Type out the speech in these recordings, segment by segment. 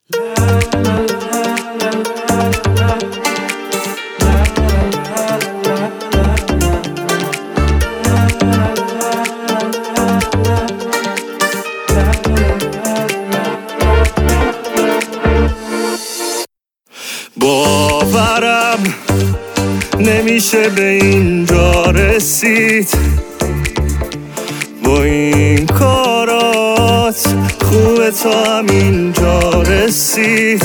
باورم نمیشه به اینجا رسید با این کارات. خوبه تا همینجا رسید،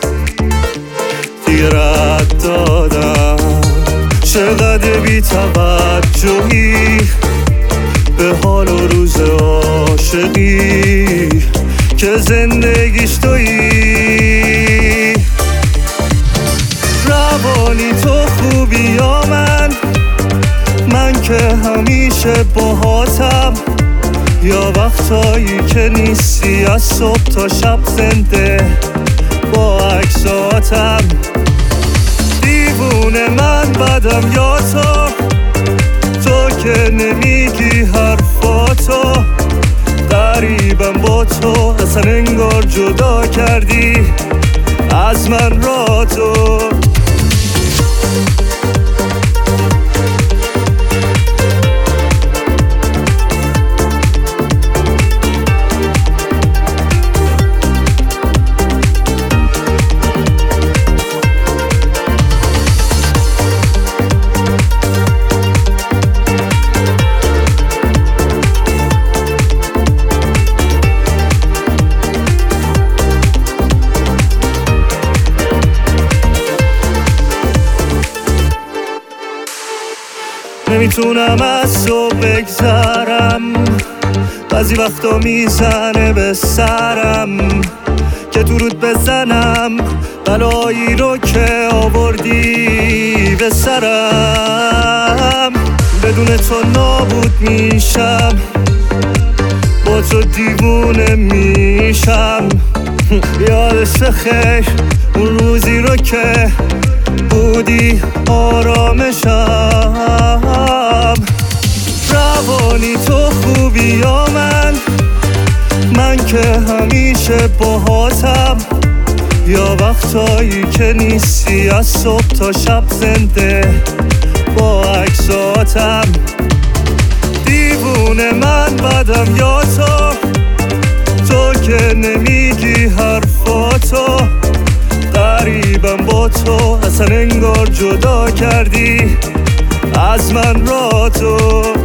دیگه رد دادم. چقدر بی توجهی به حال و روز عاشقی که زندگیش تویی. روانی تو خوبی یا من که همیشه باهاتم، یا وقتایی که نیستی از صبح تا شب زنده با عکساتم. دیوونه من بدم یا تو که نمیگی حرفاتو. غریبم با تو، اصلا انگار جدا کردی از من را تو. نمیتونم از تو بگذرم، بعضی وقتا میزنه به سرم که درود بزنم بلایی رو که آوردی به سرم. بدون تو نابود میشم، با تو دیوونه میشم. یادش بخیر اون روزی رو که بودی آرامشم. روانی تو خوبی یا من که همیشه باهاتم، یا وقتایی که نیستی از صبح تا شب زنده با عکساتم. دیوونه من بدم یا تو که نمیگی حرفاتو. غریبم با تو، اصلا انگار جدا کردی از من را تو.